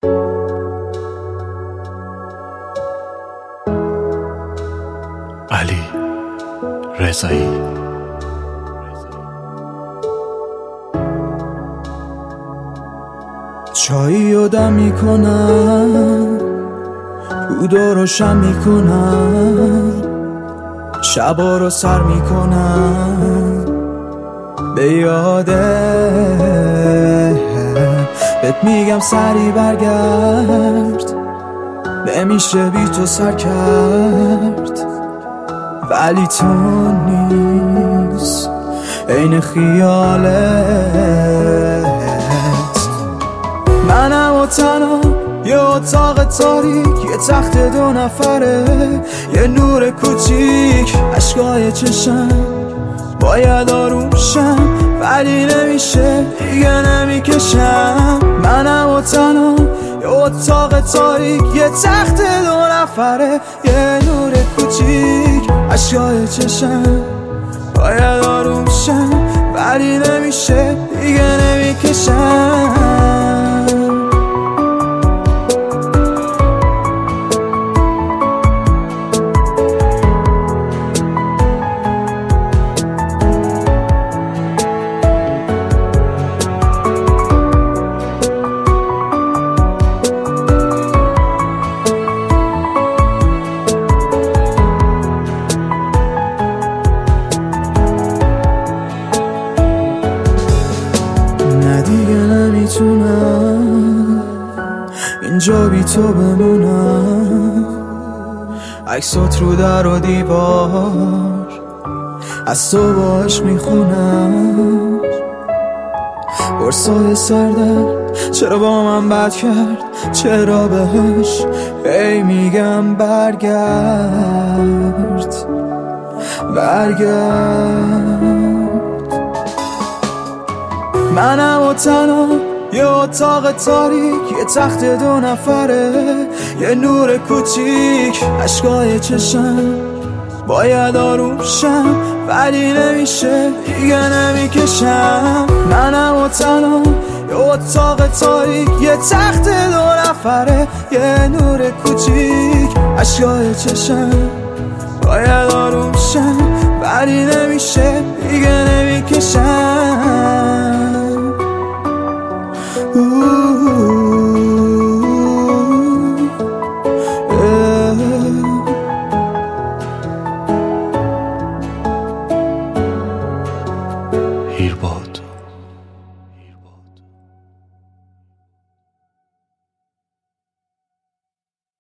علی رضایی. چایی رو دم میکنم، رودا روشن میکنم، شبا رو سر میکنم به یاده. بهت میگم سری برگرد، نمیشه بی تو سر کرد، ولی تو نیست عین خیالت. منم و تنها یه اتاق تاریک، یه تخت 2 نفره، یه نور کوچیک، عشقای چشم باید آروم شم، ولی نمیشه دیگه نمیکشم. منم و تنها یه اتاق تاریک، یه تخت 2 نفره، یه نور کوچیک، عشقای چشم باید آروم شم، ولی نمیشه دیگه نمیکشم. دیگه نمیتونم اینجا بی تو بمونم، عکسات رو در و دیوار از تو باش میخونم. قرصای سردرد چرا با من بد کرد، چرا بهش هی میگم برگرد برگرد. منم و تنها یه اتاق تاریک، یه تخت 2 نفره، یه نور کوچیک، عشقای چشم باید آروم شم، ولی نمیشه دیگه نمیکشم. منم و تنها یه اتاق تاریک، یه تخت 2 نفره، یه نور کوچیک، عشقای چشم باید آروم شم، ولی نمیشه دیگه نمیکشم.